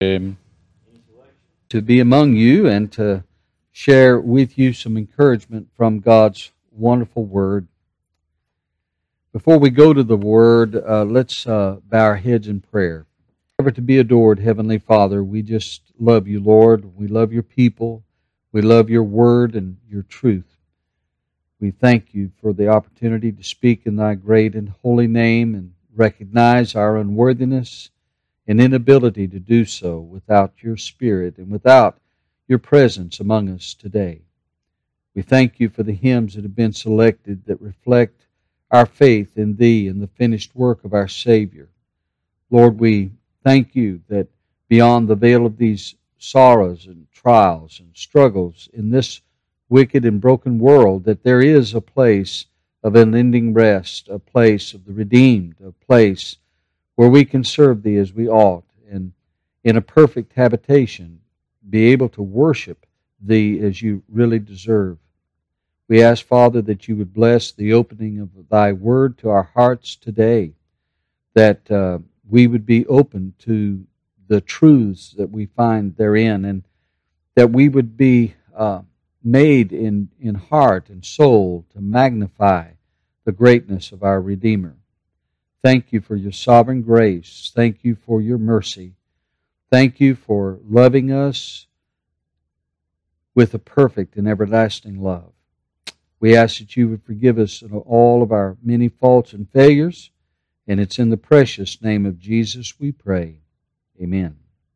To be among you and to share with you some encouragement from God's wonderful Word. Before we go to the Word, let's bow our heads in prayer. Ever to be adored, Heavenly Father, we just love you, Lord. We love your people. We love your Word and your truth. We thank you for the opportunity to speak in thy great and holy name and recognize our unworthiness and inability to do so without your Spirit and without your presence among us today. We thank you for the hymns that have been selected that reflect our faith in thee and the finished work of our Savior. Lord, we thank you that beyond the veil of these sorrows and trials and struggles in this wicked and broken world, that there is a place of unending rest, a place of the redeemed, a place where we can serve thee as we ought, and in a perfect habitation be able to worship thee as you really deserve. We ask, Father, that you would bless the opening of thy word to our hearts today, that we would be open to the truths that we find therein, and that we would be made in heart and soul to magnify the greatness of our Redeemer. Thank you for your sovereign grace. Thank you for your mercy. Thank you for loving us with a perfect and everlasting love. We ask that you would forgive us of all of our many faults and failures, and it's in the precious name of Jesus we pray. Amen.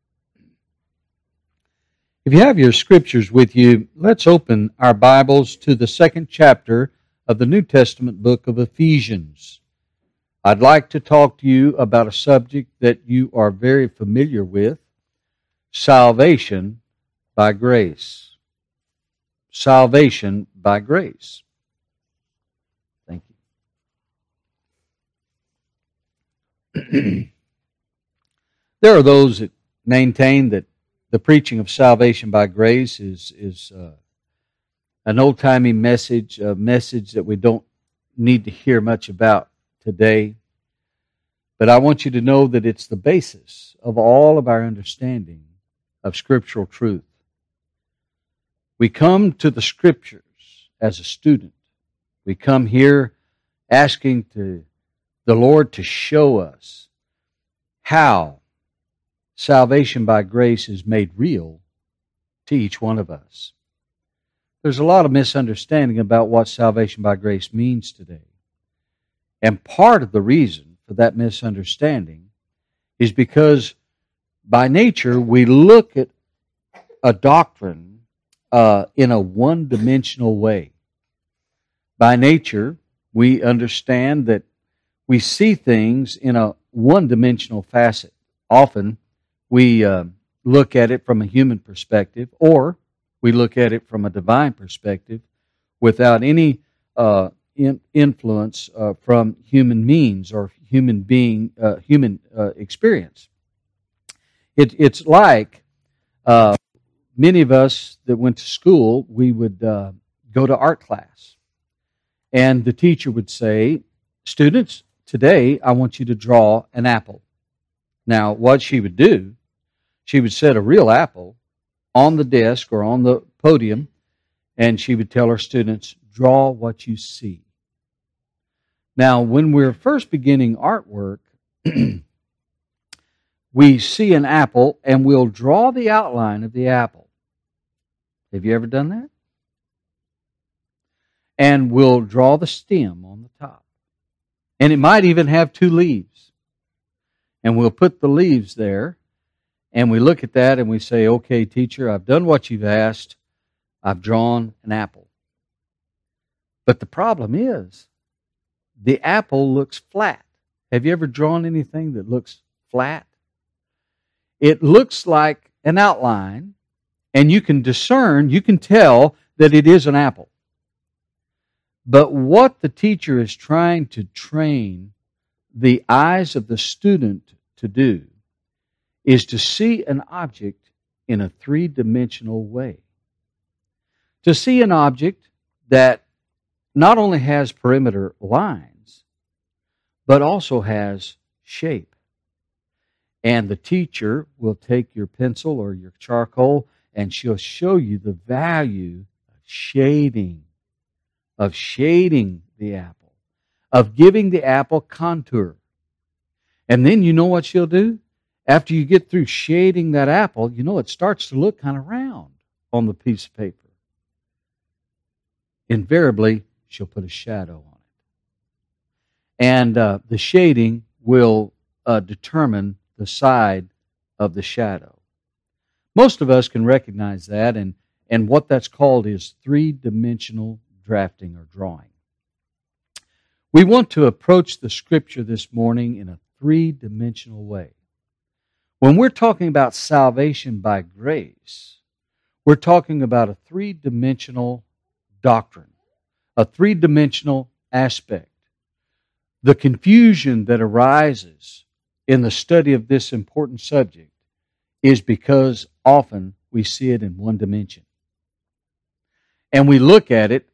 If you have your scriptures with you, let's open our Bibles to the second chapter of the New Testament book of Ephesians. I'd like to talk to you about a subject that you are very familiar with, salvation by grace. Salvation by grace. Thank you. There are those that maintain that the preaching of salvation by grace is an old-timey message, a message that we don't need to hear much about today. But I want you to know that it's the basis of all of our understanding of scriptural truth. We come to the Scriptures as a student. We come here asking the Lord to show us how salvation by grace is made real to each one of us. There's a lot of misunderstanding about what salvation by grace means today. And part of the reason for that misunderstanding is because by nature we look at a doctrine in a one-dimensional way. By nature, we understand that we see things in a one-dimensional facet. Often, we look at it from a human perspective, or we look at it from a divine perspective without any influence from human means or human experience. It's like many of us that went to school, we would go to art class. And the teacher would say, students, today I want you to draw an apple. Now, what she would do, she would set a real apple on the desk or on the podium, and she would tell her students, draw what you see. Now, when we're first beginning artwork, we see an apple and we'll draw the outline of the apple. Have you ever done that? And we'll draw the stem on the top. And it might even have two leaves. And we'll put the leaves there, and we look at that and we say, okay, teacher, I've done what you've asked. I've drawn an apple. But the problem is, the apple looks flat. Have you ever drawn anything that looks flat? It looks like an outline, and you can discern, you can tell that it is an apple. But what the teacher is trying to train the eyes of the student to do is to see an object in a three-dimensional way. To see an object that not only has perimeter lines, but also has shape. And the teacher will take your pencil or your charcoal, and she'll show you the value of shading the apple, of giving the apple contour. And then you know what she'll do? After you get through shading that apple, it starts to look kind of round on the piece of paper. Invariably, she'll put a shadow on it. And the shading will determine the side of the shadow. Most of us can recognize that, and what that's called is three-dimensional drafting or drawing. We want to approach the Scripture this morning in a three-dimensional way. When we're talking about salvation by grace, we're talking about a three-dimensional doctrine, a three-dimensional aspect. The confusion that arises in the study of this important subject is because often we see it in one dimension. And we look at it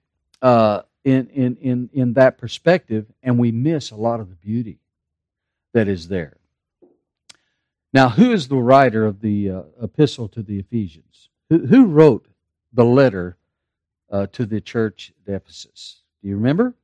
in that perspective, and we miss a lot of the beauty that is there. Now, who is the writer of the epistle to the Ephesians? Who wrote the letter to the church at Ephesus? Do you remember?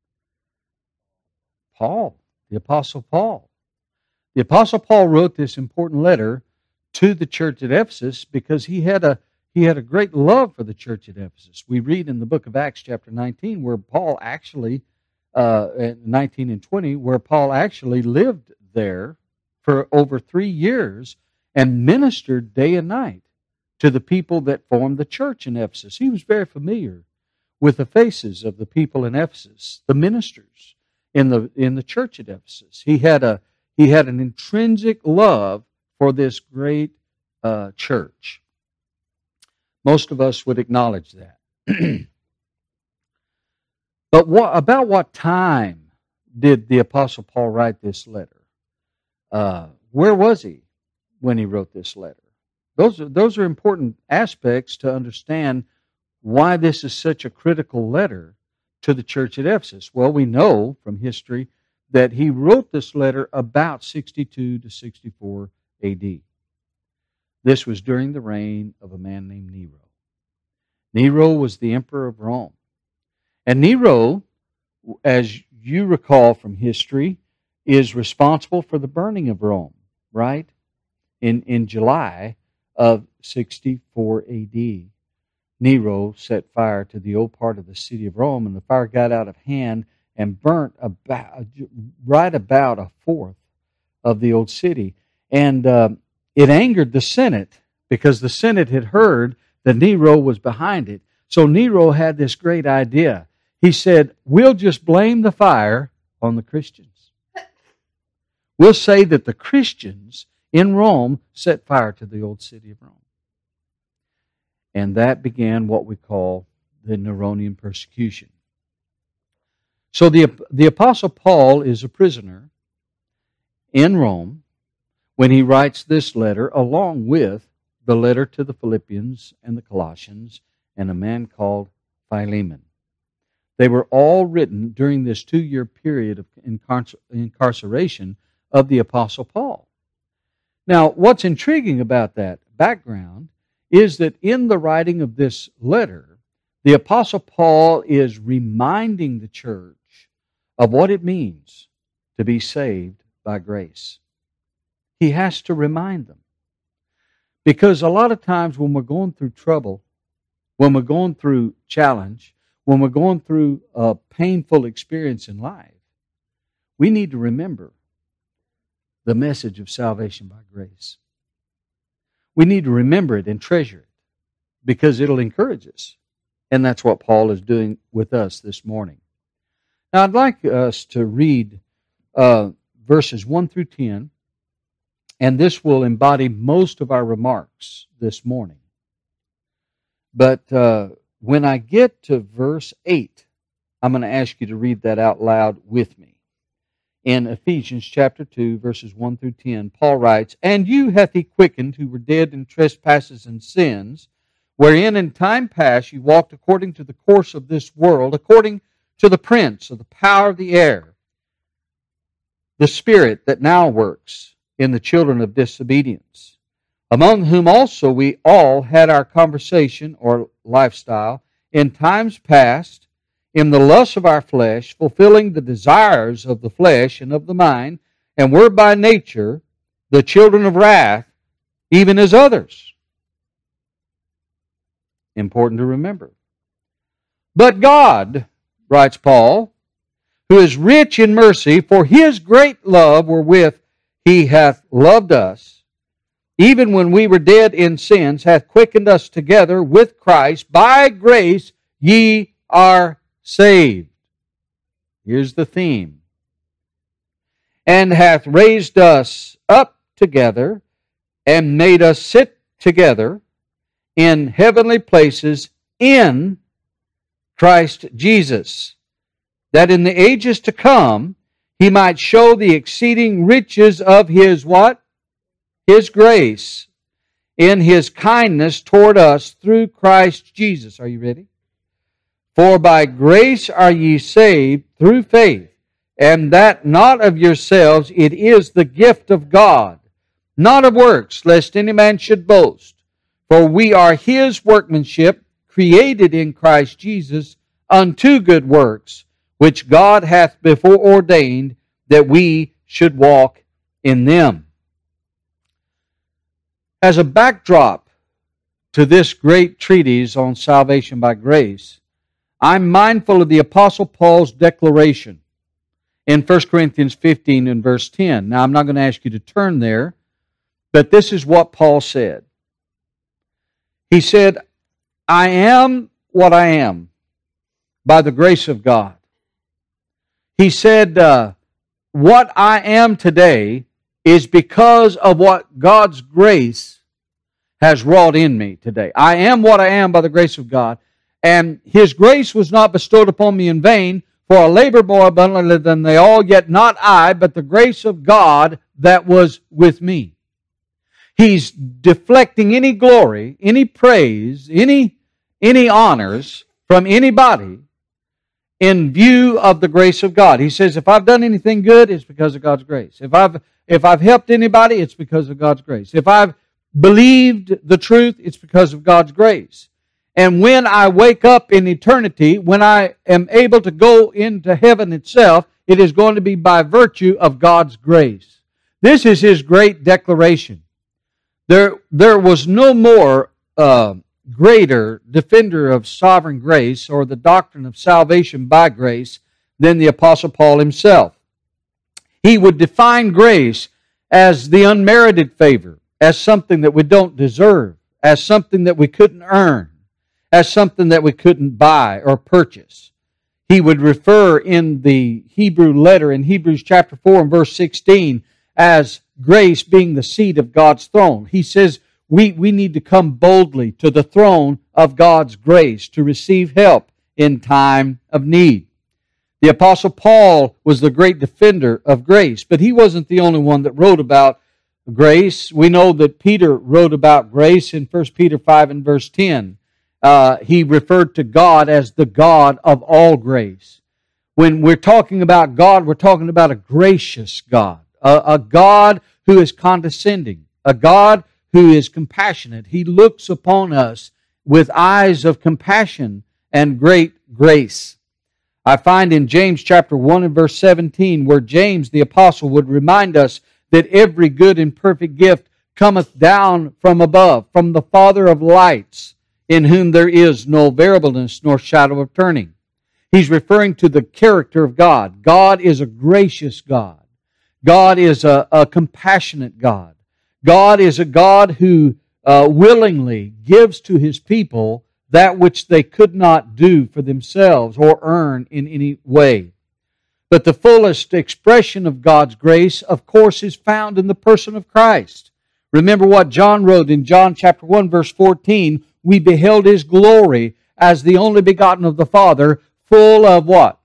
Paul, the Apostle Paul. The Apostle Paul wrote this important letter to the church at Ephesus because he had a great love for the church at Ephesus. We read in the book of Acts chapter 19 where Paul actually, 19 and 20, where Paul actually lived there for over 3 years and ministered day and night to the people that formed the church in Ephesus. He was very familiar with the faces of the people in Ephesus, the ministers in the church at Ephesus. He had an intrinsic love for this great church. Most of us would acknowledge that. But about what time did the Apostle Paul write this letter? Where was he when he wrote this letter? Those are important aspects to understand why this is such a critical letter to the church at Ephesus. Well, we know from history that he wrote this letter about 62 to 64 AD. This was during the reign of a man named Nero. Nero was the emperor of Rome. And Nero, as you recall from history, is responsible for the burning of Rome, right? In July of 64 AD, Nero set fire to the old part of the city of Rome, and the fire got out of hand and burnt right about a fourth of the old city. And it angered the Senate because the Senate had heard that Nero was behind it. So Nero had this great idea. He said, we'll just blame the fire on the Christians. We'll say that the Christians in Rome set fire to the old city of Rome. And that began what we call the Neronian persecution. So the Apostle Paul is a prisoner in Rome when he writes this letter, along with the letter to the Philippians and the Colossians and a man called Philemon. They were all written during this 2-year period of incarceration of the Apostle Paul. Now, what's intriguing about that background is that in the writing of this letter, the Apostle Paul is reminding the church of what it means to be saved by grace. He has to remind them. Because a lot of times when we're going through trouble, when we're going through challenge, when we're going through a painful experience in life, we need to remember the message of salvation by grace. We need to remember it and treasure it because it'll encourage us. And that's what Paul is doing with us this morning. Now, I'd like us to read verses 1 through 10, and this will embody most of our remarks this morning. But when I get to verse 8, I'm going to ask you to read that out loud with me. In Ephesians chapter 2, verses 1 through 10, Paul writes, "And you hath he quickened who were dead in trespasses and sins, wherein in time past you walked according to the course of this world, according to the prince of the power of the air, the spirit that now works in the children of disobedience, among whom also we all had our conversation or lifestyle in times past, in the lusts of our flesh, fulfilling the desires of the flesh and of the mind, and were by nature the children of wrath, even as others. Important to remember. But God, writes Paul, who is rich in mercy, for His great love wherewith He hath loved us, even when we were dead in sins, hath quickened us together with Christ. By grace ye are saved. Here's the theme. And hath raised us up together and made us sit together in heavenly places in Christ Jesus, that in the ages to come He might show the exceeding riches of His what? His grace in His kindness toward us through Christ Jesus. Are you ready? For by grace are ye saved through faith, and that not of yourselves, it is the gift of God, not of works, lest any man should boast. For we are His workmanship, created in Christ Jesus unto good works, which God hath before ordained that we should walk in them. As a backdrop to this great treatise on salvation by grace, I'm mindful of the Apostle Paul's declaration in 1 Corinthians 15 and verse 10. Now, I'm not going to ask you to turn there, but this is what Paul said. He said, I am what I am by the grace of God. He said, what I am today is because of what God's grace has wrought in me today. I am what I am by the grace of God. And His grace was not bestowed upon me in vain, for I labor more abundantly than they all, yet not I, but the grace of God that was with me. He's deflecting any glory, any praise, any honors from anybody in view of the grace of God. He says, if I've done anything good, it's because of God's grace. If I've helped anybody, it's because of God's grace. If I've believed the truth, it's because of God's grace. And when I wake up in eternity, when I am able to go into heaven itself, it is going to be by virtue of God's grace. This is His great declaration. There was no more greater defender of sovereign grace or the doctrine of salvation by grace than the Apostle Paul himself. He would define grace as the unmerited favor, as something that we don't deserve, as something that we couldn't earn, as something that we couldn't buy or purchase. He would refer in the Hebrew letter in Hebrews chapter 4 and verse 16 as grace being the seat of God's throne. He says we need to come boldly to the throne of God's grace to receive help in time of need. The Apostle Paul was the great defender of grace, but he wasn't the only one that wrote about grace. We know that Peter wrote about grace in 1 Peter 5 and verse 10. He referred to God as the God of all grace. When we're talking about God, we're talking about a gracious God, a God who is condescending, a God who is compassionate. He looks upon us with eyes of compassion and great grace. I find in James chapter 1 and verse 17 where James the apostle would remind us that every good and perfect gift cometh down from above, from the Father of lights, in whom there is no variableness nor shadow of turning. He's referring to the character of God. God is a gracious God. God is a compassionate God. God is a God who willingly gives to His people that which they could not do for themselves or earn in any way. But the fullest expression of God's grace, of course, is found in the person of Christ. Remember what John wrote in John chapter 1, verse 14, we beheld His glory as the only begotten of the Father, full of what?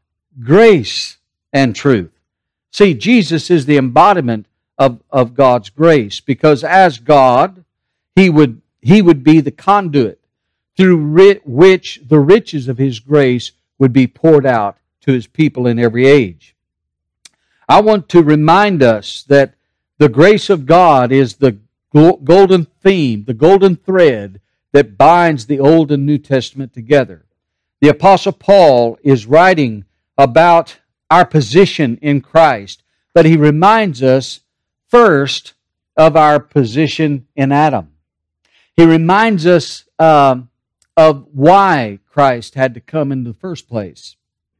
Grace and truth. See, Jesus is the embodiment of God's grace, because as God, He would be the conduit through which the riches of His grace would be poured out to His people in every age. I want to remind us that The grace of God is the golden theme, the golden thread that binds the Old and New Testament together. The Apostle Paul is writing about our position in Christ, but he reminds us first of our position in Adam. He reminds us of why Christ had to come in the first place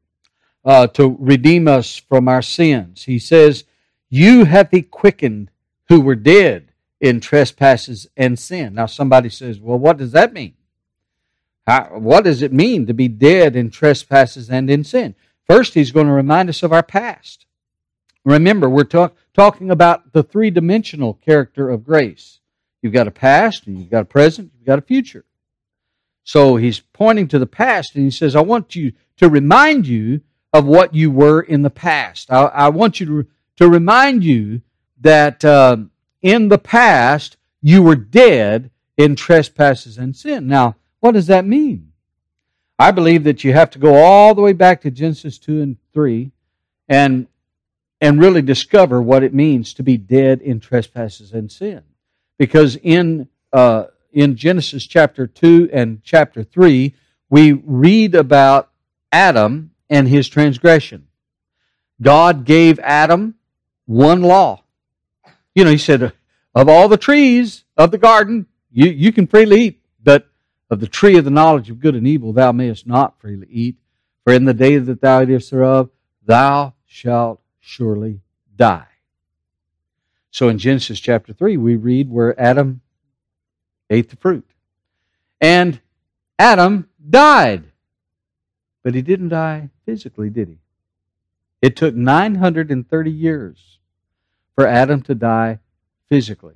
to redeem us from our sins. He says, "You hath he quickened who were dead in trespasses and sin." Now somebody says, well, what does that mean? What does it mean to be dead in trespasses and in sin? First, he's going to remind us of our past. Remember, we're talking about the three-dimensional character of grace. You've got a past, and you've got a present, you've got a future. So he's pointing to the past, and he says, I want you to remind you of what you were in the past. I want you to remind you that in the past, you were dead in trespasses and sin. Now, what does that mean? I believe that you have to go all the way back to Genesis 2 and 3 and really discover what it means to be dead in trespasses and sin. Because in Genesis chapter 2 and chapter 3, we read about Adam and his transgression. God gave Adam one law. You know, he said, of all the trees of the garden, you can freely eat, but of the tree of the knowledge of good and evil thou mayest not freely eat, for in the day that thou eatest thereof, thou shalt surely die. So in Genesis chapter 3, we read where Adam ate the fruit. And Adam died. But he didn't die physically, did he? It took 930 years for Adam to die physically.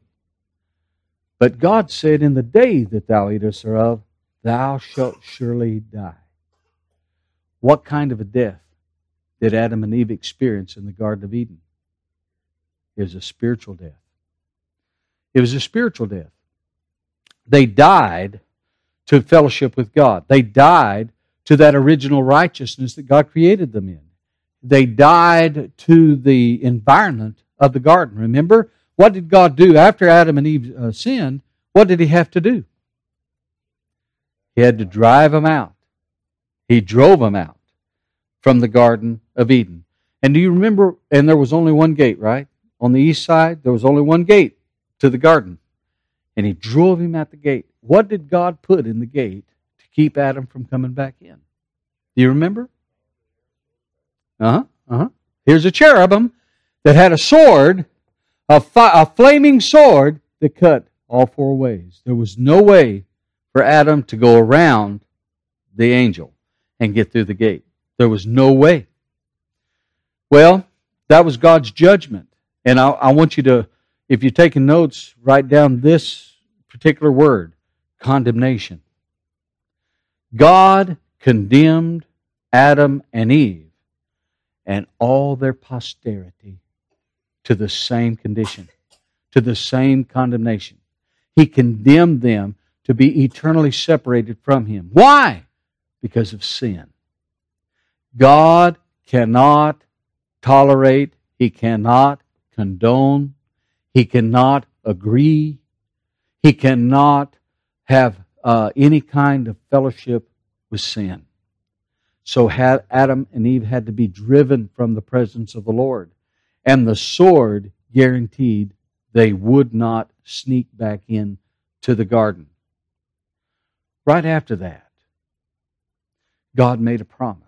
But God said, in the day that thou eatest thereof, thou shalt surely die. What kind of a death did Adam and Eve experience in the Garden of Eden? It was a spiritual death. It was a spiritual death. They died to fellowship with God. They died to that original righteousness that God created them in. They died to the environment of the garden. Remember, what did God do after Adam and Eve sinned? What did he have to do? He had to drive them out. He drove them out from the Garden of Eden. And do you remember, and there was only one gate, right? On the east side, there was only one gate to the garden. And he drove him at the gate. What did God put in the gate to keep Adam from coming back in? Do you remember? Here's a cherubim that had a sword, a flaming sword that cut all four ways. There was no way for Adam to go around the angel and get through the gate. There was no way. Well, that was God's judgment. And I want you to, if you're taking notes, write down this particular word, condemnation. God condemned Adam and Eve and all their posterity to the same condition, to the same condemnation. He condemned them to be eternally separated from Him. Why? Because of sin. God cannot tolerate, He cannot condone, He cannot agree, He cannot have any kind of fellowship with sin. So Adam and Eve had to be driven from the presence of the Lord. And the sword guaranteed they would not sneak back in to the garden. Right after that, God made a promise.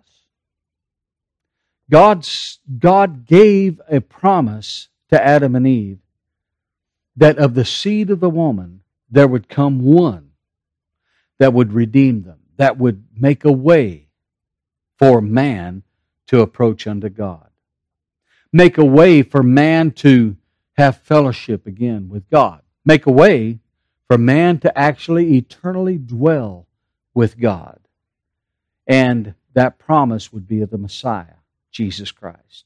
God gave a promise to Adam and Eve that of the seed of the woman there would come one that would redeem them, that would make a way for man to approach unto God. Make a way for man to have fellowship again with God. Make a way for man to actually eternally dwell with God. And that promise would be of the Messiah, Jesus Christ.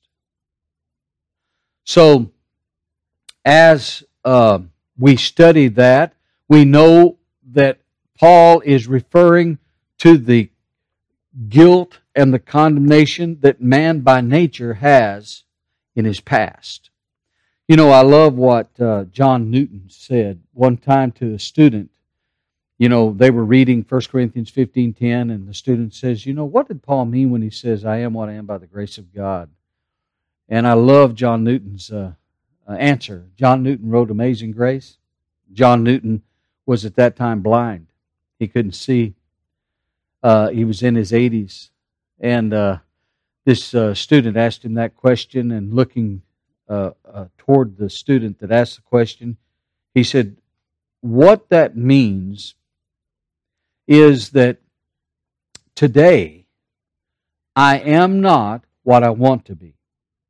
So, as we study that, we know that Paul is referring to the guilt and the condemnation that man by nature has in his past. You know, I love what John Newton said one time to a student. You know, they were reading 1 Corinthians 15:10, and the student says, you know, what did Paul mean when he says, I am what I am by the grace of God? And I love John Newton's answer. John Newton wrote Amazing Grace. John Newton was at that time blind. He couldn't see. He was in his 80s. And this student asked him that question, and looking toward the student that asked the question, he said, what that means is that today I am not what I want to be.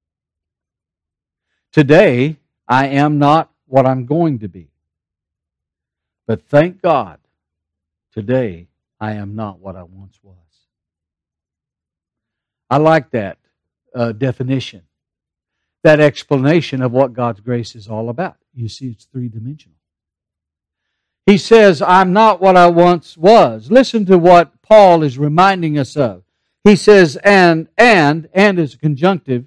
Today I am not what I'm going to be. But thank God, today I am not what I once was. I like that definition, that explanation of what God's grace is all about. You see, it's three-dimensional. He says, I'm not what I once was. Listen to what Paul is reminding us of. He says, and is a conjunctive.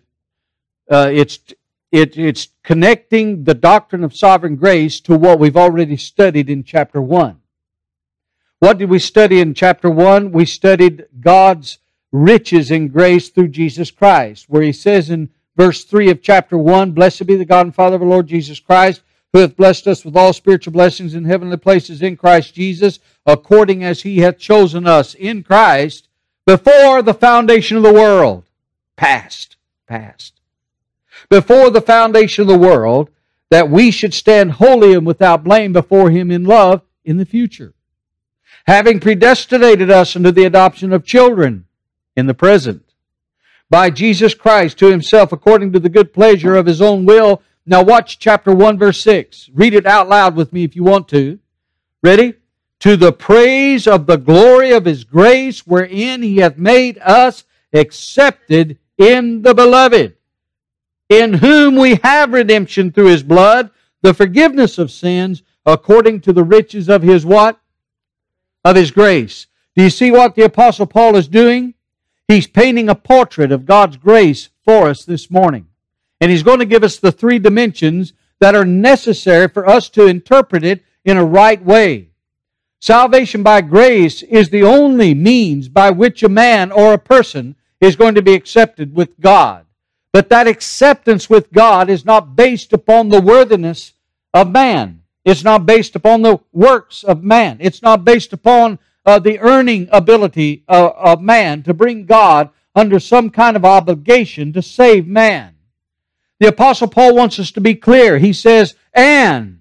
It's connecting the doctrine of sovereign grace to what we've already studied in chapter 1. What did we study in chapter 1? We studied God's riches in grace through Jesus Christ, where he says in verse 3 of chapter 1, Blessed be the God and Father of our Lord Jesus Christ, who hath blessed us with all spiritual blessings in heavenly places in Christ Jesus, according as he hath chosen us in Christ before the foundation of the world. Past. Before the foundation of the world, that we should stand holy and without blame before him in love in the future. Having predestinated us unto the adoption of children in the present, by Jesus Christ to himself, according to the good pleasure of his own will. Now watch chapter 1, verse 6. Read it out loud with me if you want to. Ready? To the praise of the glory of his grace, wherein he hath made us accepted in the beloved, in whom we have redemption through his blood, the forgiveness of sins, according to the riches of his what? Of his grace. Do you see what the Apostle Paul is doing? He's painting a portrait of God's grace for us this morning. And he's going to give us the three dimensions that are necessary for us to interpret it in a right way. Salvation by grace is the only means by which a man or a person is going to be accepted with God. But that acceptance with God is not based upon the worthiness of man. It's not based upon the works of man. It's not based upon the earning ability of man to bring God under some kind of obligation to save man. The Apostle Paul wants us to be clear. He says, and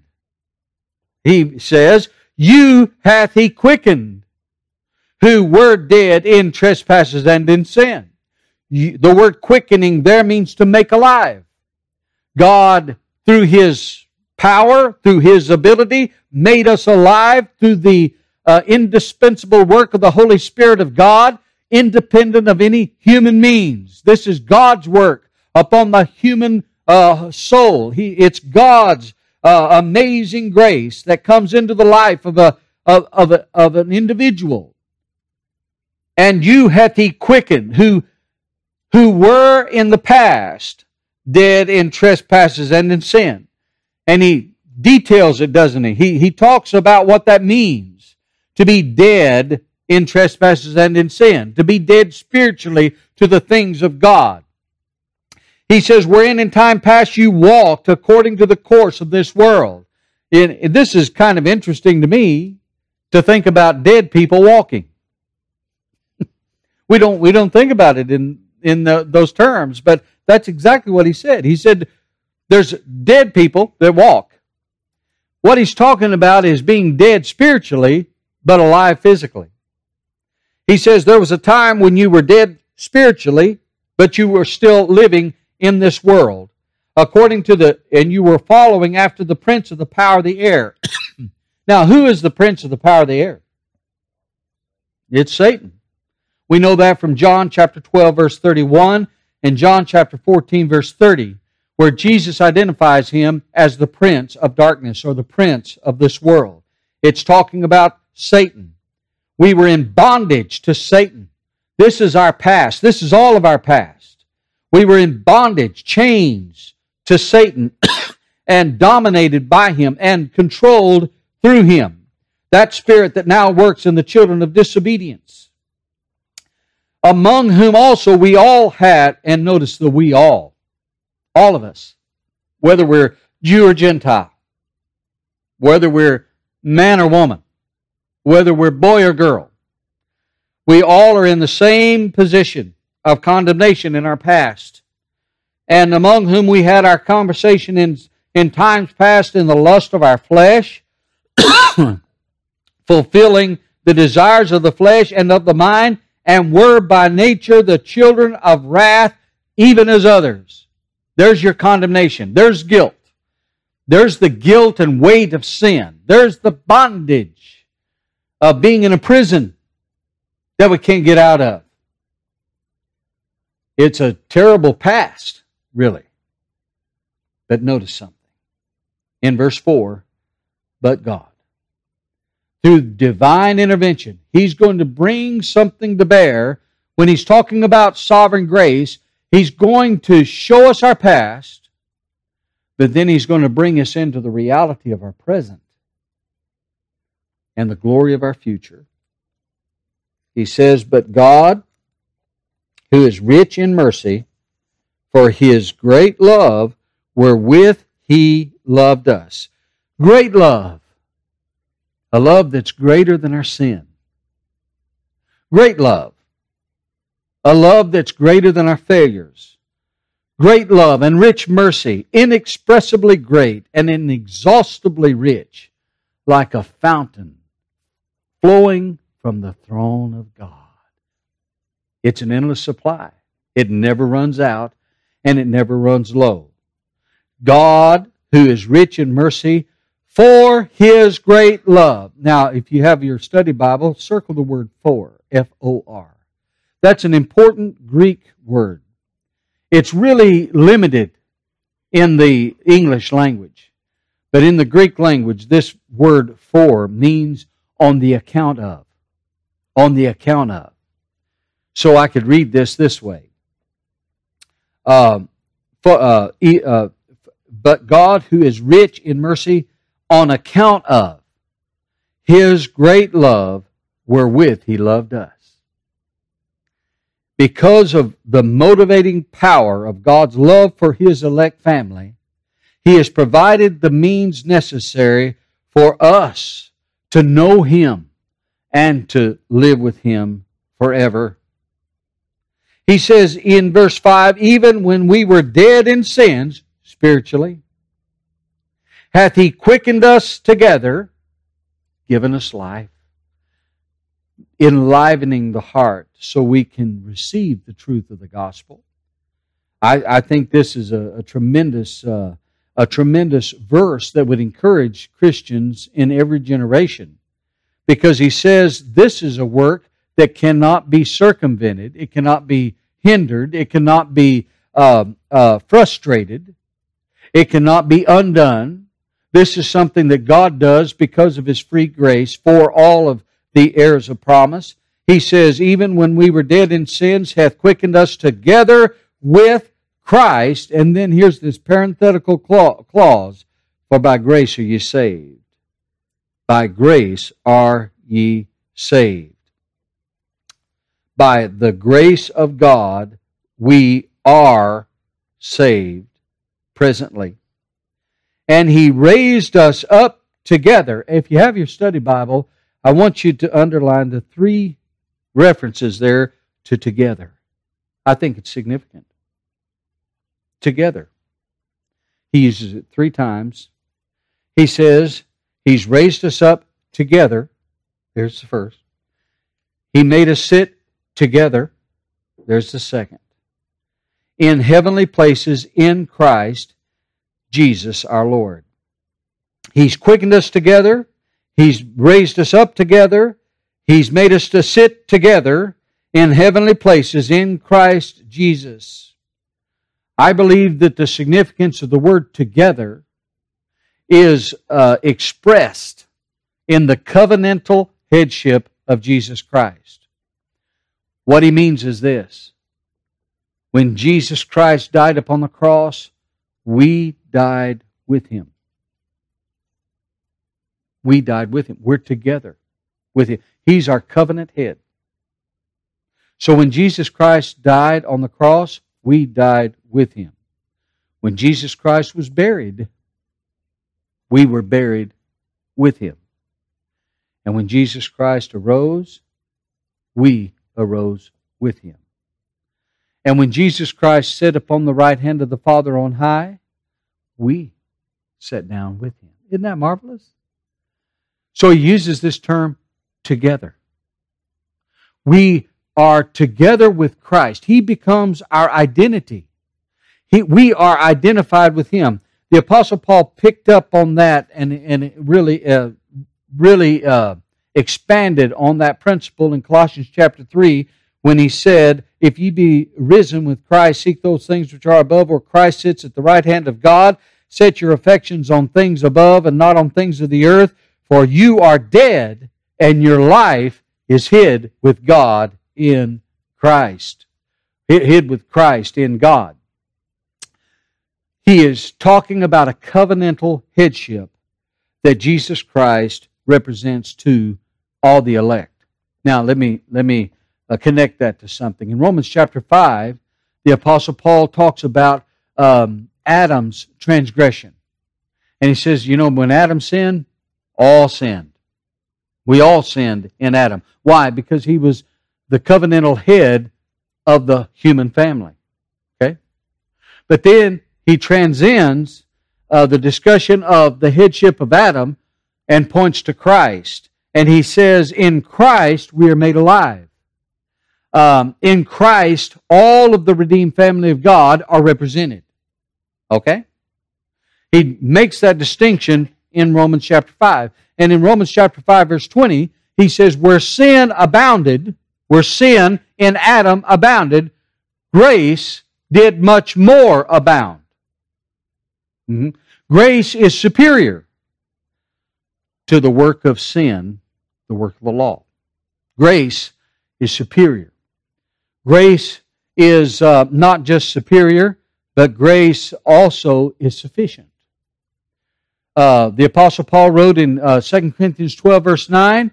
he says, you hath he quickened, who were dead in trespasses and in sin. The word quickening there means to make alive. God, through his power, through his ability, made us alive through the indispensable work of the Holy Spirit of God, independent of any human means. This is God's work upon the human soul. It's God's amazing grace that comes into the life of an individual. And you hath he quickened, who were in the past dead in trespasses and in sin. And he details it, doesn't he? He talks about what that means, to be dead in trespasses and in sin, to be dead spiritually to the things of God. He says, wherein in time past you walked according to the course of this world. This is kind of interesting to me to think about dead people walking. We don't think about it in those terms, but that's exactly what he said. He said, there's dead people that walk. What he's talking about is being dead spiritually, but alive physically. He says there was a time when you were dead spiritually, but you were still living in this world, and you were following after the prince of the power of the air. Now, who is the prince of the power of the air? It's Satan. We know that from John chapter 12, verse 31, and John chapter 14, verse 30, where Jesus identifies him as the prince of darkness, or the prince of this world. It's talking about Satan. We were in bondage to Satan. This is our past. This is all of our past. We were in bondage, chains to Satan, and dominated by Him and controlled through Him. That spirit that now works in the children of disobedience. Among whom also we all had, and notice the we all of us, whether we're Jew or Gentile, whether we're man or woman, whether we're boy or girl, we all are in the same position of condemnation in our past. And among whom we had our conversation in times past in the lust of our flesh, fulfilling the desires of the flesh and of the mind, and were by nature the children of wrath, even as others. There's your condemnation. There's guilt. There's the guilt and weight of sin. There's the bondage of being in a prison that we can't get out of. It's a terrible past, really. But notice something. In verse 4, but God. Through divine intervention, He's going to bring something to bear. When He's talking about sovereign grace, He's going to show us our past, but then He's going to bring us into the reality of our present and the glory of our future. He says, but God, who is rich in mercy, for His great love wherewith He loved us. Great love. A love that's greater than our sin. Great love. A love that's greater than our failures. Great love and rich mercy, inexpressibly great and inexhaustibly rich, like a fountain flowing from the throne of God. It's an endless supply. It never runs out and it never runs low. God, who is rich in mercy, for His great love. Now, if you have your study Bible, circle the word for, F-O-R. That's an important Greek word. It's really limited in the English language. But in the Greek language, this word for means on the account of. On the account of. So I could read this way. But God, who is rich in mercy, on account of His great love wherewith He loved us. Because of the motivating power of God's love for His elect family, He has provided the means necessary for us to know Him and to live with Him forever. He says in verse 5, even when we were dead in sins, spiritually, hath He quickened us together, given us life, enlivening the heart so we can receive the truth of the gospel. I think this is a tremendous verse that would encourage Christians in every generation, because he says this is a work that cannot be circumvented, it cannot be hindered, it cannot be frustrated, it cannot be undone. This is something that God does because of His free grace for all of the heirs of promise. He says, even when we were dead in sins, hath quickened us together with Christ. And then here's this parenthetical clause, for by grace are ye saved. By grace are ye saved. By the grace of God, we are saved presently. And He raised us up together. If you have your study Bible, I want you to underline the 3 references there to together. I think it's significant. Together. He uses it 3 times. He says, He's raised us up together. There's the first. He made us sit together. There's the second. In heavenly places in Christ Jesus our Lord. He's quickened us together. He's raised us up together. He's made us to sit together in heavenly places in Christ Jesus. I believe that the significance of the word together is expressed in the covenantal headship of Jesus Christ. What he means is this. When Jesus Christ died upon the cross, we died with Him. We died with Him. We're together with Him. He's our covenant head. So when Jesus Christ died on the cross, we died with Him. When Jesus Christ was buried, we were buried with Him. And when Jesus Christ arose, we arose with Him. And when Jesus Christ sat upon the right hand of the Father on high, we sat down with Him. Isn't that marvelous? So He uses this term, together. We are together with Christ. He becomes our identity. We are identified with Him. The Apostle Paul picked up on that and really expanded on that principle in Colossians chapter 3 when he said, if ye be risen with Christ, seek those things which are above, where Christ sits at the right hand of God. Set your affections on things above and not on things of the earth, for you are dead, and your life is hid with God in Christ. Hid with Christ in God. He is talking about a covenantal headship that Jesus Christ represents to all the elect. Now, let me connect that to something. In Romans chapter 5, the Apostle Paul talks about Adam's transgression. And he says, when Adam sinned, all sinned. We all sinned in Adam. Why? Because he was the covenantal head of the human family. Okay? But then he transcends the discussion of the headship of Adam and points to Christ. And he says, in Christ we are made alive. In Christ, all of the redeemed family of God are represented. Okay? He makes that distinction in Romans chapter 5. And in Romans chapter 5, verse 20, he says, where sin in Adam abounded, grace did much more abound. Mm-hmm. Grace is superior to the work of sin, the work of the law. Grace is superior. Grace is not just superior, but grace also is sufficient. The Apostle Paul wrote in 2 Corinthians 12, verse 9,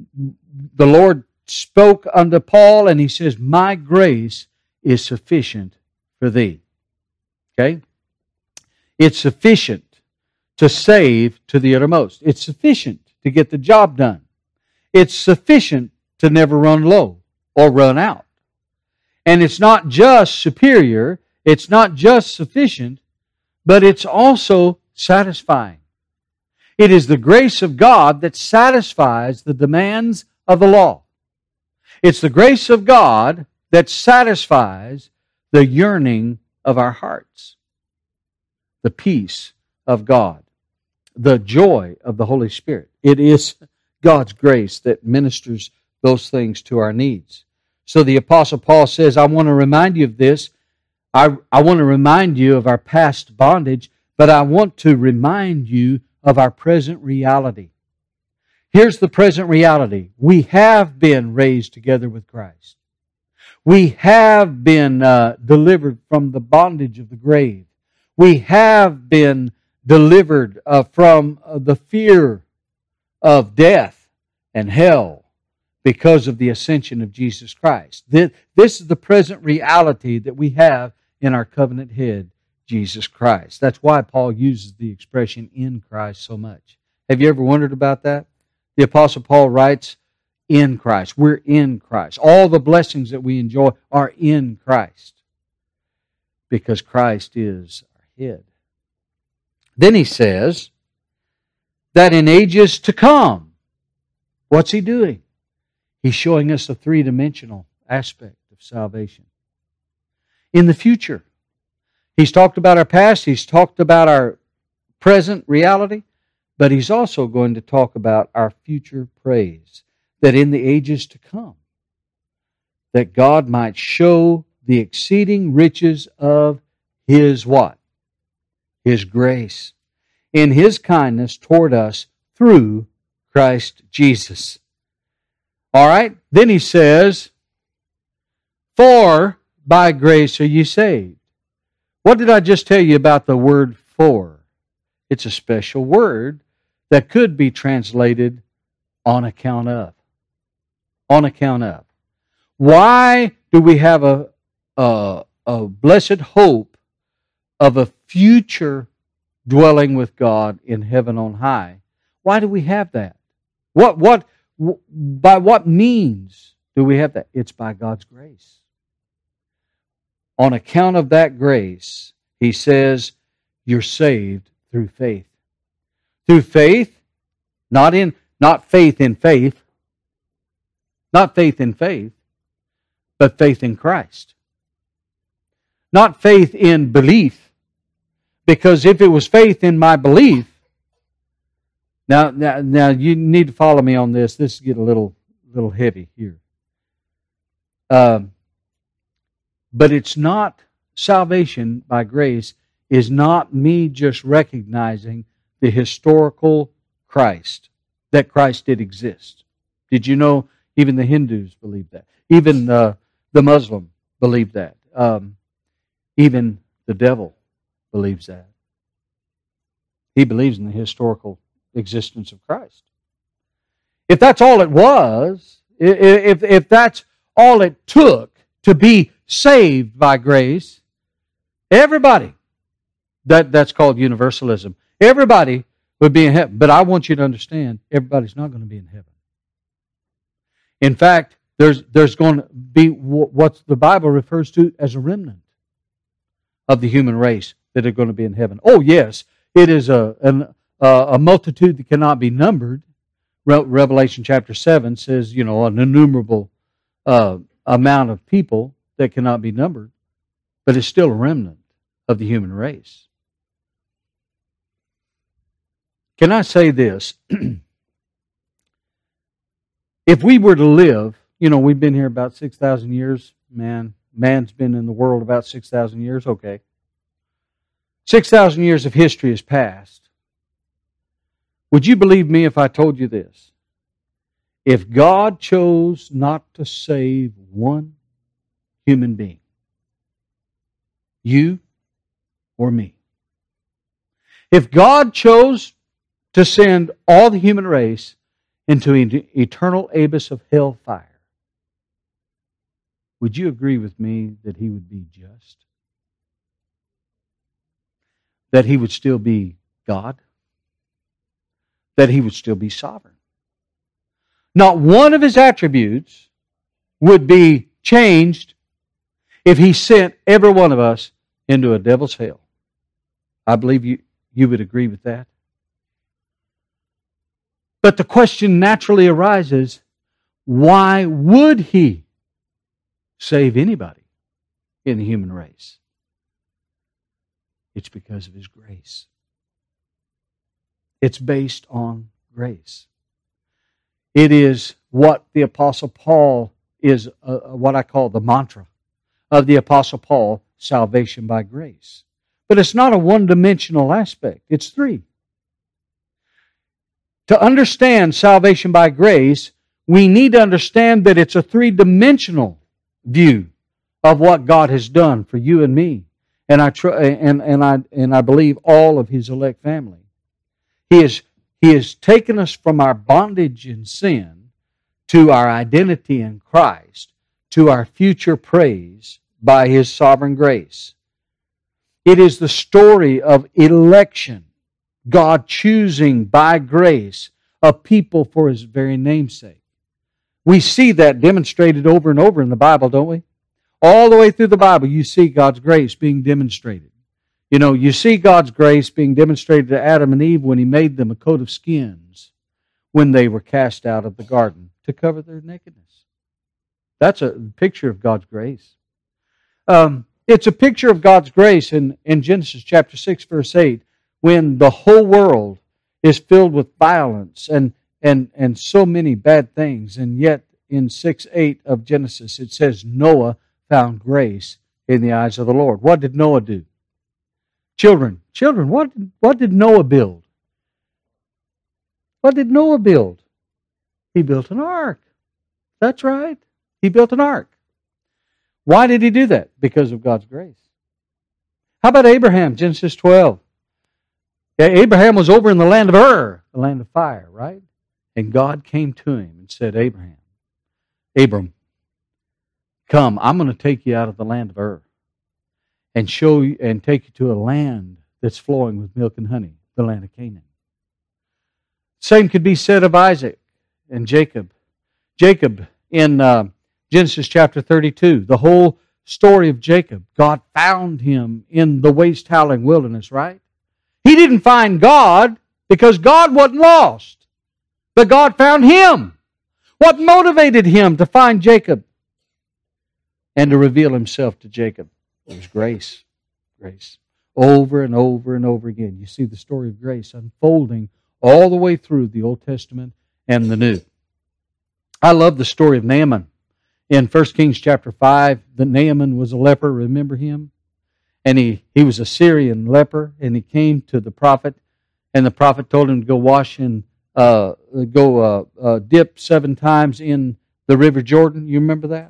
the Lord spoke unto Paul, and he says, my grace is sufficient for thee. Okay? It's sufficient to save to the uttermost. It's sufficient to get the job done. It's sufficient to never run low or run out. And it's not just superior, it's not just sufficient, but it's also satisfying. It is the grace of God that satisfies the demands of the law. It's the grace of God that satisfies the yearning of our hearts. The peace of God. The joy of the Holy Spirit. It is God's grace that ministers those things to our needs. So the Apostle Paul says, I want to remind you of this. I want to remind you of our past bondage, but I want to remind you of our present reality. Here's the present reality. We have been raised together with Christ. We have been delivered from the bondage of the grave. We have been delivered from the fear of death and hell because of the ascension of Jesus Christ. This is the present reality that we have in our covenant head, Jesus Christ. That's why Paul uses the expression in Christ so much. Have you ever wondered about that? The Apostle Paul writes, in Christ. We're in Christ. All the blessings that we enjoy are in Christ because Christ is our head. Then he says that in ages to come, what's he doing? He's showing us a three-dimensional aspect of salvation. In the future, he's talked about our past, he's talked about our present reality, but he's also going to talk about our future praise, that in the ages to come, that God might show the exceeding riches of His what? His grace, in His kindness toward us through Christ Jesus. All right? Then he says, for by grace are you saved. What did I just tell you about the word for? It's a special word that could be translated on account of. On account of. Why do we have a blessed hope of a future dwelling with God in heaven on high? Why do we have that? By what means do we have that? It's by God's grace. On account of that grace, he says, you're saved through faith. Through faith, not faith in faith, not faith in faith, but faith in Christ. Not faith in belief, because if it was faith in my belief, now you need to follow me on this. This get a little heavy here. But it's not, salvation by grace is not me just recognizing the historical Christ, that Christ did exist. Did you know even the Hindus believe that? Even the Muslim believe that. Even the devil believes that. He believes in the historical existence of Christ. If that's all it was, if that's all it took to be saved by grace, everybody, that's called universalism, everybody would be in heaven. But I want you to understand, everybody's not going to be in heaven. In fact, there's going to be what the Bible refers to as a remnant of the human race that are going to be in heaven. Oh yes, it is a multitude that cannot be numbered. Revelation chapter 7 says, an innumerable amount of people that cannot be numbered, but it's still a remnant of the human race. Can I say this? If we were to live, we've been here about 6,000 years. Man's been in the world about 6,000 years. Okay. 6,000 years of history has passed. Would you believe me if I told you this? If God chose not to save one human being, you or me, if God chose to send all the human race into an eternal abyss of hellfire, would you agree with me that He would be just? That He would still be God? That He would still be sovereign? Not one of His attributes would be changed if He sent every one of us into a devil's hell. I believe you would agree with that. But the question naturally arises, why would He save anybody in the human race? It's because of His grace. It's based on grace. It is what the Apostle Paul is, what I call the mantra of the Apostle Paul, salvation by grace. But it's not a one-dimensional aspect. It's three. To understand salvation by grace, we need to understand that it's a three-dimensional view of what God has done for you and me, and I believe all of His elect family. He has taken us from our bondage in sin to our identity in Christ, to our future praise by His sovereign grace. It is the story of election, God choosing by grace a people for His very namesake. We see that demonstrated over and over in the Bible, don't we? All the way through the Bible, you see God's grace being demonstrated. You see God's grace being demonstrated to Adam and Eve when He made them a coat of skins when they were cast out of the garden to cover their nakedness. That's a picture of God's grace. It's a picture of God's grace in Genesis chapter 6, verse 8, when the whole world is filled with violence and so many bad things. And yet in 6:8 of Genesis it says Noah found grace in the eyes of the Lord. What did Noah do? Children, what did Noah build? What did Noah build? He built an ark. That's right. He built an ark. Why did he do that? Because of God's grace. How about Abraham, Genesis 12? Abraham was over in the land of Ur, the land of fire, right? And God came to him and said, Abram, come, I'm going to take you out of the land of Ur and show you and take you to a land that's flowing with milk and honey, the land of Canaan. Same could be said of Isaac and Jacob. Jacob in Genesis chapter 32, the whole story of Jacob, God found him in the waste-howling wilderness, right? He didn't find God because God wasn't lost, but God found him. What motivated him to find Jacob and to reveal himself to Jacob? It was grace. Grace. Over and over and over again. You see the story of grace unfolding all the way through the Old Testament and the New. I love the story of Naaman. In 1 Kings chapter 5, the Naaman was a leper, remember him? And he was a Syrian leper, and he came to the prophet, and the prophet told him to go wash and dip 7 times in the river Jordan. You remember that?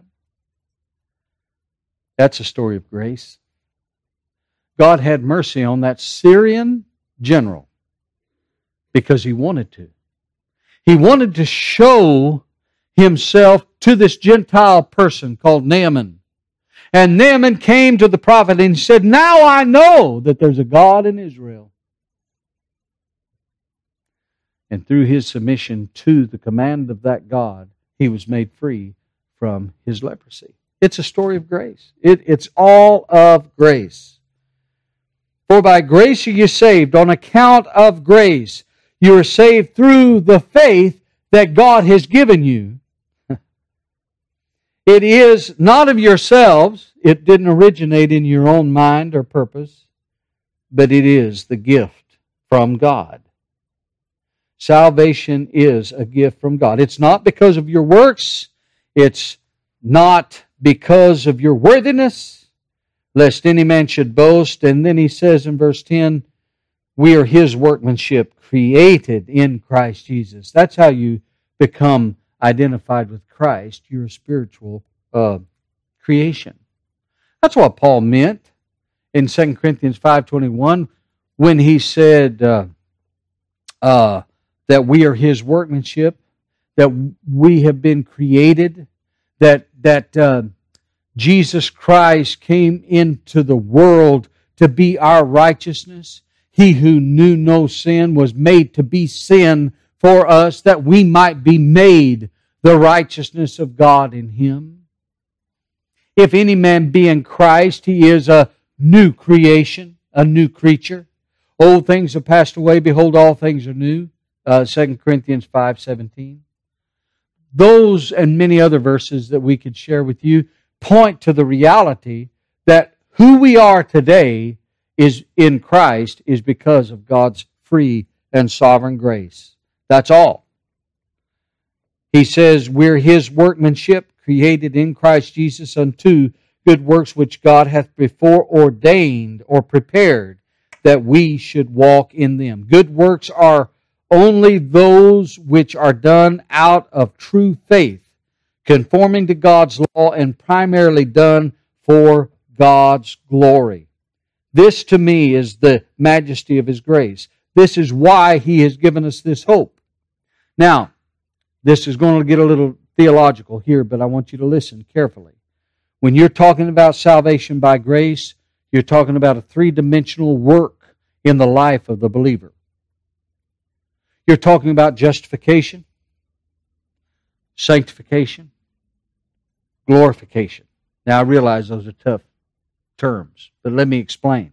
That's a story of grace. God had mercy on that Syrian general because He wanted to. He wanted to show Himself to this Gentile person called Naaman. And Naaman came to the prophet and said, now I know that there's a God in Israel. And through his submission to the command of that God, he was made free from his leprosy. It's a story of grace. It's all of grace. For by grace are you saved, on account of grace. You are saved through the faith that God has given you. It is not of yourselves. It didn't originate in your own mind or purpose, but it is the gift from God. Salvation is a gift from God. It's not because of your works. It's not because of your worthiness, lest any man should boast. And then he says in verse 10, we are His workmanship, created in Christ Jesus. That's how you become identified with Christ. You're a spiritual creation. That's what Paul meant in 2 Corinthians 5:21 when he said that we are His workmanship, that we have been created, that Jesus Christ came into the world to be our righteousness. He who knew no sin was made to be sin for us, that we might be made the righteousness of God in Him. If any man be in Christ, he is a new creation, a new creature. Old things have passed away, behold, all things are new. 2 Corinthians 5:17. Those and many other verses that we could share with you point to the reality that who we are today is in Christ is because of God's free and sovereign grace. That's all. He says we're His workmanship, created in Christ Jesus unto good works which God hath before ordained or prepared that we should walk in them. Good works are only those which are done out of true faith, conforming to God's law and primarily done for God's glory. This to me is the majesty of His grace. This is why He has given us this hope. Now, this is going to get a little theological here, but I want you to listen carefully. When you're talking about salvation by grace, you're talking about a 3-dimensional work in the life of the believer. You're talking about justification, sanctification, glorification. Now, I realize those are tough terms, but let me explain.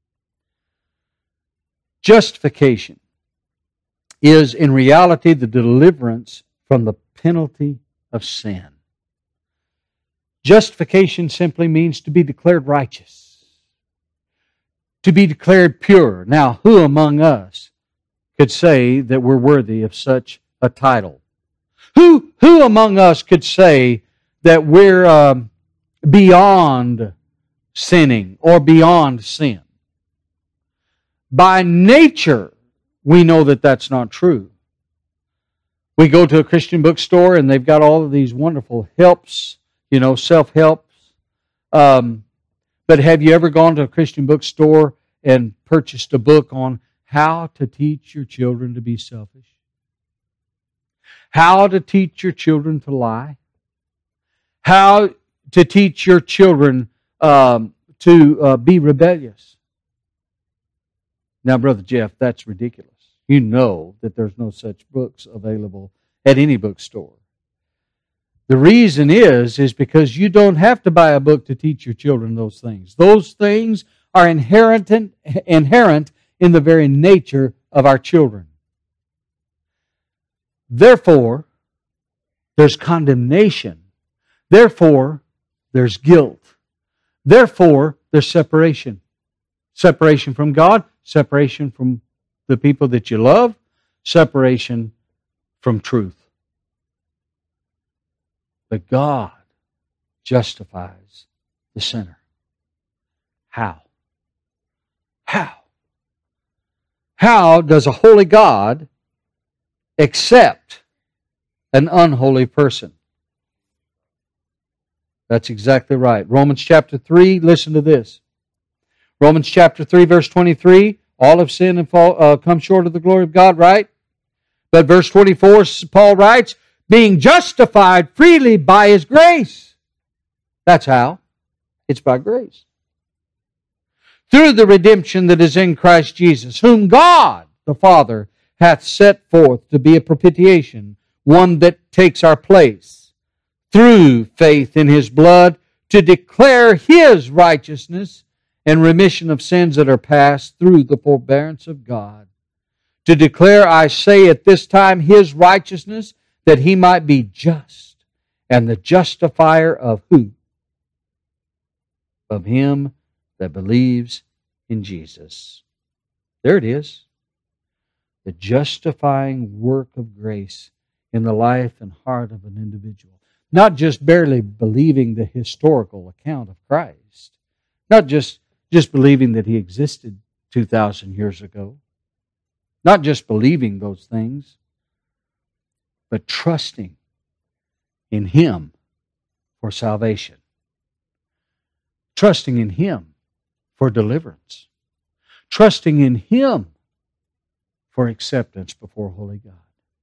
Justification is in reality the deliverance from the penalty of sin. Justification simply means to be declared righteous, to be declared pure. Now, who among us could say that we're worthy of such a title? Who among us could say that we're beyond sinning or beyond sin? By nature, we know that that's not true. We go to a Christian bookstore and they've got all of these wonderful helps, self-helps. But have you ever gone to a Christian bookstore and purchased a book on how to teach your children to be selfish, how to teach your children to lie, how to teach your children to be rebellious. Now, Brother Jeff, that's ridiculous. You know that there's no such books available at any bookstore. The reason is because you don't have to buy a book to teach your children those things. Those things are inherent in the very nature of our children. Therefore, there's condemnation. Therefore, there's guilt. Therefore, there's separation. Separation from God, separation from the people that you love, separation from truth. But God justifies the sinner. How? How? How does a holy God accept an unholy person? That's exactly right. Romans chapter 3, listen to this. Romans chapter 3, verse 23, all have sinned and come short of the glory of God, right? But verse 24, Paul writes, being justified freely by His grace. That's how. It's by grace. Through the redemption that is in Christ Jesus, whom God the Father hath set forth to be a propitiation, one that takes our place, through faith in His blood, to declare His righteousness and remission of sins that are past through the forbearance of God. To declare, I say at this time, His righteousness, that He might be just, and the justifier of who? Of him that believes in Jesus. There it is. The justifying work of grace in the life and heart of an individual. Not just barely believing the historical account of Christ. Not just believing that He existed 2,000 years ago. Not just believing those things, but trusting in Him for salvation. Trusting in Him for deliverance. Trusting in Him for acceptance before holy God.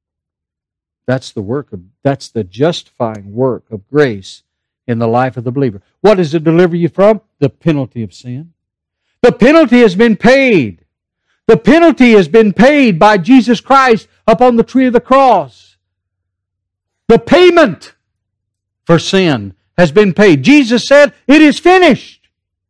That's the justifying work of grace in the life of the believer. What does it deliver you from? The penalty of sin. The penalty has been paid. The penalty has been paid by Jesus Christ upon the tree of the cross. The payment for sin has been paid. Jesus said, it is finished.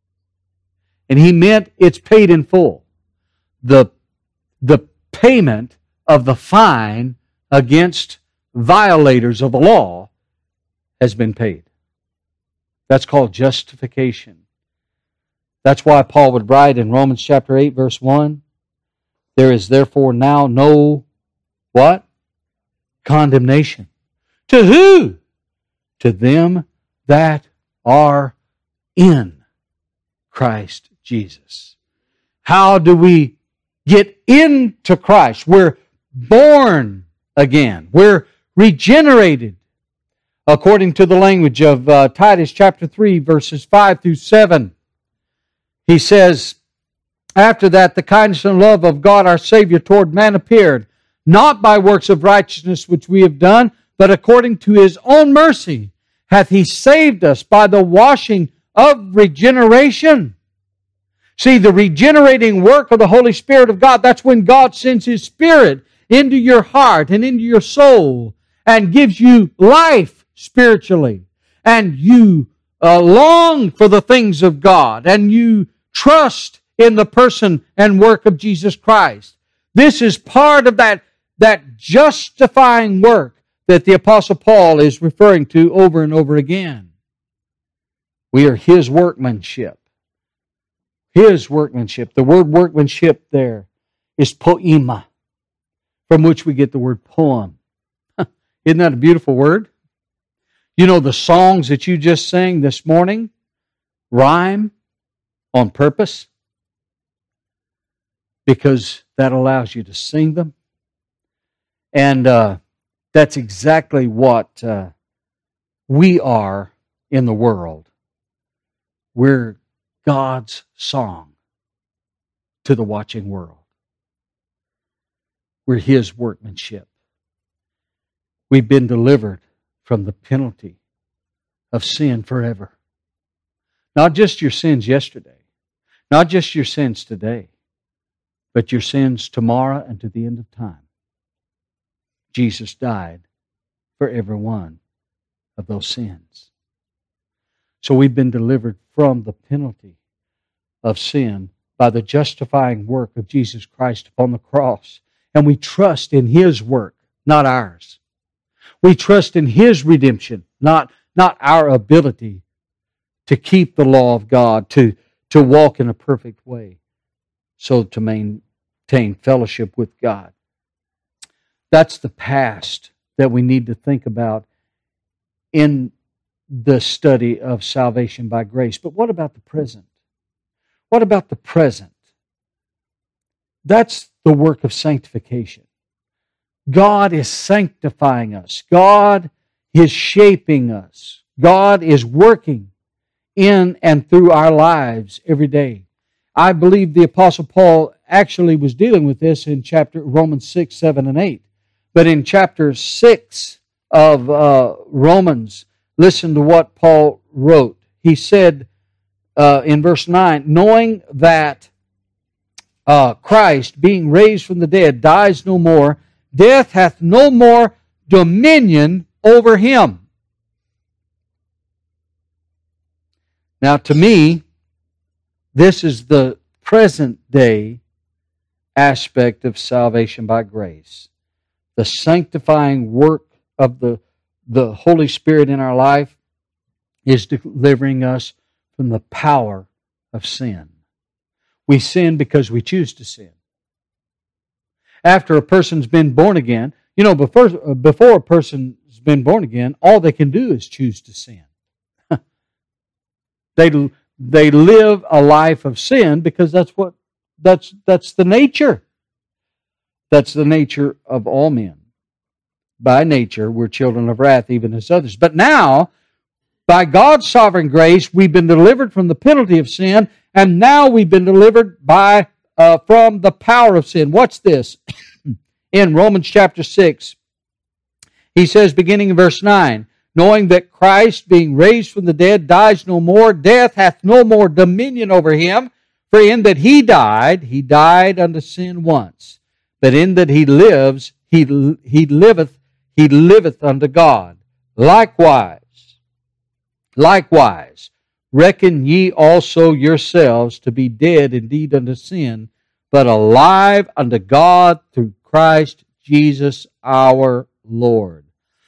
And He meant it's paid in full. The payment of the fine against violators of the law has been paid. That's called justification. That's why Paul would write in Romans chapter 8, verse 1, there is therefore now no, what? Condemnation. To who? To them that are in Christ Jesus. How do we get into Christ? We're born again. We're regenerated. According to the language of Titus chapter 3, verses 5 through 7. He says, after that, the kindness and love of God our Savior toward man appeared, not by works of righteousness which we have done, but according to His own mercy hath He saved us by the washing of regeneration. See, the regenerating work of the Holy Spirit of God, that's when God sends His Spirit into your heart and into your soul and gives you life spiritually. And you long for the things of God and you trust in the person and work of Jesus Christ. This is part of that justifying work that the Apostle Paul is referring to over and over again. We are His workmanship. His workmanship. The word workmanship there is poema, from which we get the word poem. Isn't that a beautiful word? You know, the songs that you just sang this morning rhyme on purpose because that allows you to sing them. And that's exactly what we are in the world. We're God's song to the watching world. We're His workmanship. We've been delivered from the penalty of sin forever. Not just your sins yesterday, not just your sins today, but your sins tomorrow and to the end of time. Jesus died for every one of those sins. So we've been delivered from the penalty of sin by the justifying work of Jesus Christ upon the cross. And we trust in His work, not ours. We trust in His redemption, not our ability to keep the law of God, to walk in a perfect way, so to maintain fellowship with God. That's the past that we need to think about in the study of salvation by grace. But what about the present? What about the present? That's the work of sanctification. God is sanctifying us. God is shaping us. God is working in and through our lives every day. I believe the Apostle Paul actually was dealing with this in Romans 6, 7, and 8. But in chapter 6 of Romans, listen to what Paul wrote. He said in verse 9, knowing that Christ, being raised from the dead, dies no more, death hath no more dominion over Him. Now, to me, this is the present day aspect of salvation by grace. The sanctifying work of the Holy Spirit in our life is delivering us from the power of sin. We sin because we choose to sin. After a person's been born again, before a person's been born again, all they can do is choose to sin. They live a life of sin because that's the nature. That's the nature of all men. By nature, we're children of wrath, even as others. But now, by God's sovereign grace, we've been delivered from the penalty of sin, and now we've been delivered from the power of sin. Watch this. In Romans chapter 6, he says, beginning in verse 9, knowing that Christ, being raised from the dead, dies no more, death hath no more dominion over Him, for in that He died unto sin once. But in that He lives, He liveth unto God. Likewise, reckon ye also yourselves to be dead indeed unto sin, but alive unto God through Christ Jesus our Lord.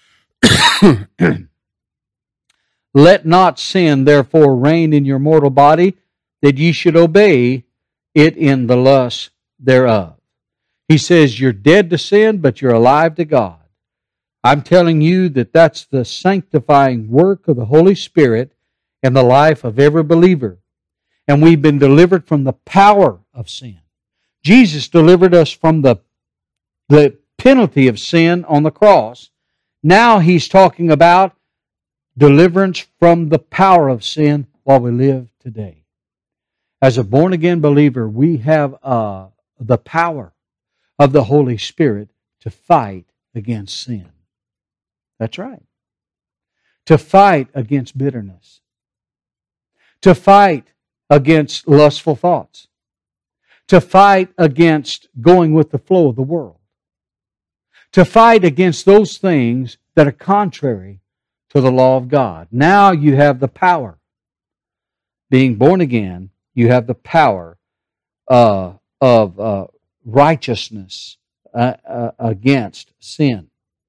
Let not sin therefore reign in your mortal body, that ye should obey it in the lust thereof. He says you're dead to sin, but you're alive to God. I'm telling you that that's the sanctifying work of the Holy Spirit in the life of every believer. And we've been delivered from the power of sin. Jesus delivered us from the penalty of sin on the cross. Now He's talking about deliverance from the power of sin while we live today. As a born-again believer, we have the power of the Holy Spirit to fight against sin. That's right. To fight against bitterness. To fight against lustful thoughts. To fight against going with the flow of the world. To fight against those things that are contrary to the law of God. Now you have the power. Being born again, you have the power of righteousness against sin.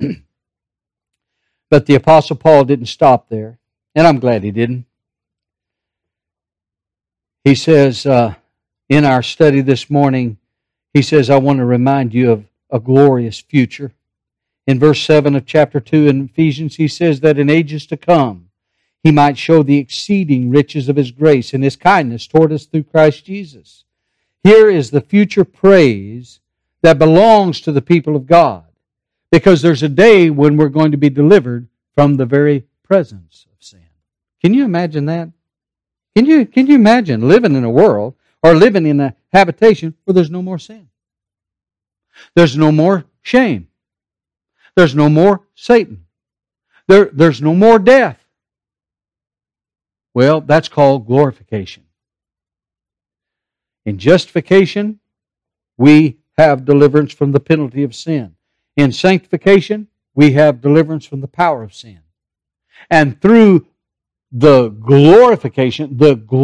But the Apostle Paul didn't stop there, and I'm glad he didn't. He says, in our study this morning, he says, I want to remind you of a glorious future. In verse 7 of chapter 2 in Ephesians, he says that in ages to come, He might show the exceeding riches of His grace and His kindness toward us through Christ Jesus. Here is the future praise that belongs to the people of God. Because there's a day when we're going to be delivered from the very presence of sin. Can you imagine that? Can you imagine living in a world or living in a habitation where there's no more sin? There's no more shame. There's no more Satan. There's no more death. Well, that's called glorification. In justification, we have deliverance from the penalty of sin. In sanctification, we have deliverance from the power of sin. And through the glorification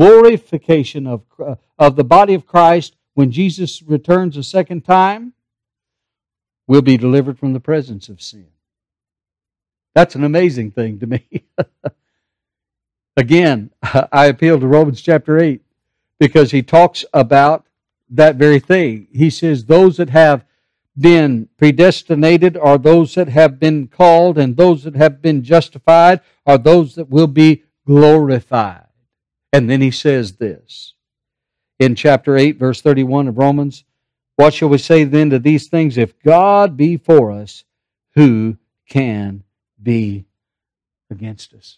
of the body of Christ, when Jesus returns a second time, we'll be delivered from the presence of sin. That's an amazing thing to me. Again, I appeal to Romans chapter 8 because he talks about that very thing. He says, those that have been predestinated are those that have been called, and those that have been justified are those that will be glorified. And then he says this in chapter 8, verse 31 of Romans, what shall we say then to these things? If God be for us, who can be against us?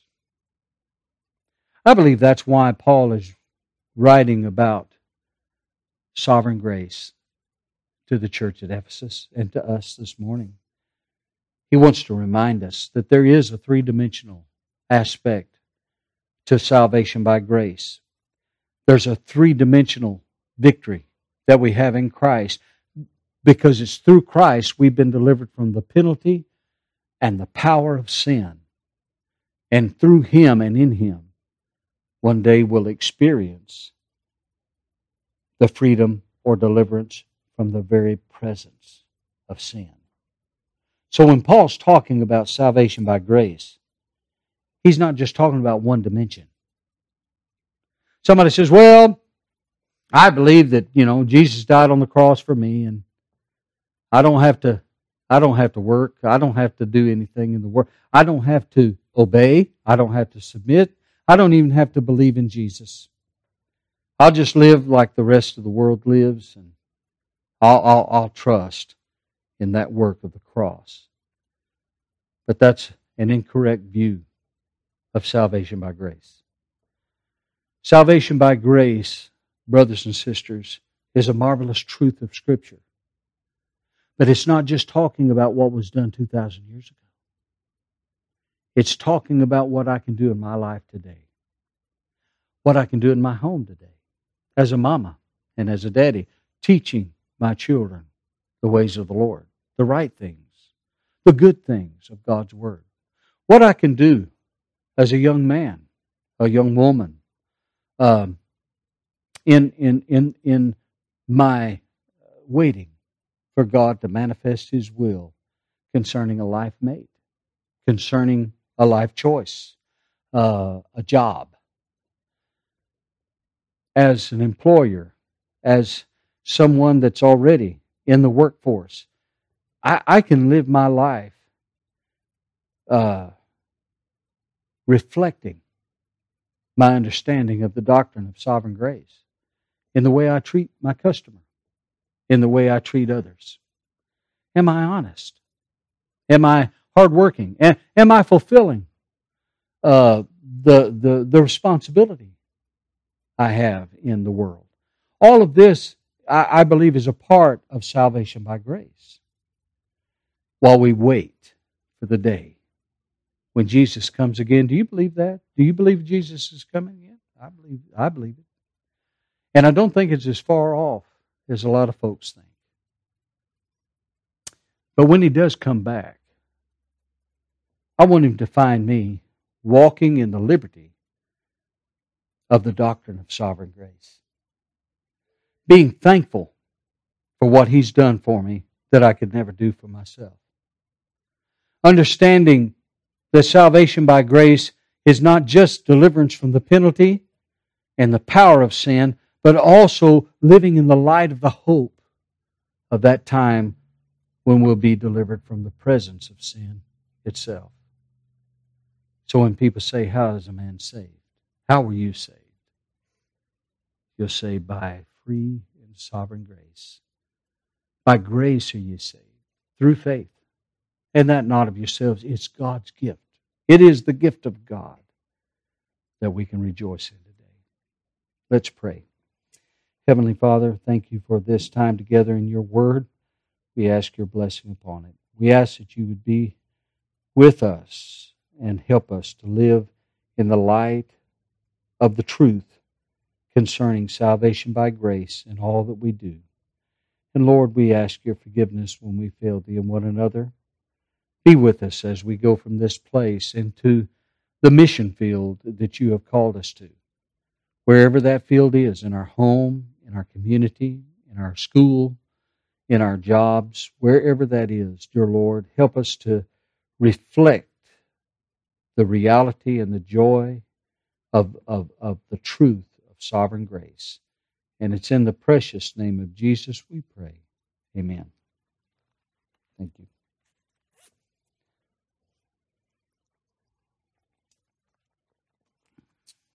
I believe that's why Paul is writing about sovereign grace to the church at Ephesus and to us this morning. He wants to remind us that there is a three-dimensional aspect to salvation by grace. There's a three-dimensional victory that we have in Christ because it's through Christ we've been delivered from the penalty and the power of sin. And through Him and in Him, one day we'll experience the freedom or deliverance from the very presence of sin. So when Paul's talking about salvation by grace, he's not just talking about one dimension. Somebody says, well, I believe that, Jesus died on the cross for me and I don't have to work. I don't have to do anything in the world. I don't have to obey. I don't have to submit. I don't even have to believe in Jesus. I'll just live like the rest of the world lives, and I'll trust in that work of the cross. But that's an incorrect view of salvation by grace. Salvation by grace, brothers and sisters, is a marvelous truth of Scripture. But it's not just talking about what was done 2,000 years ago. It's talking about what I can do in my life today. What I can do in my home today. As a mama and as a daddy, teaching my children the ways of the Lord. The right things. The good things of God's Word. What I can do as a young man, a young woman, in my waiting for God to manifest His will concerning a life mate, concerning a life choice, a job. As an employer, as someone that's already in the workforce, I can live my life reflecting my understanding of the doctrine of sovereign grace in the way I treat my customer, in the way I treat others. Am I honest? Am I hardworking? Am I fulfilling the responsibility I have in the world? All of this, I believe, is a part of salvation by grace. While we wait for the day when Jesus comes again. Do you believe that? Do you believe Jesus is coming again? I believe it. And I don't think it's as far off as a lot of folks think. But when He does come back, I want Him to find me walking in the liberty of the doctrine of sovereign grace. Being thankful for what He's done for me that I could never do for myself. Understanding that salvation by grace is not just deliverance from the penalty and the power of sin, but also living in the light of the hope of that time when we'll be delivered from the presence of sin itself. So when people say, how is a man saved? How were you saved? You'll say, by free and sovereign grace. By grace are you saved, through faith. And that not of yourselves, it's God's gift. It is the gift of God that we can rejoice in today. Let's pray. Heavenly Father, thank You for this time together in Your Word. We ask your blessing upon it. We ask that you would be with us and help us to live in the light of the truth concerning salvation by grace in all that we do. And Lord, we ask your forgiveness when we fail thee in one another. Be with us as we go from this place into the mission field that you have called us to. Wherever that field is, in our home, in our community, in our school, in our jobs, wherever that is, dear Lord, help us to reflect the reality and the joy of the truth of sovereign grace. And it's in the precious name of Jesus we pray. Amen. Thank you.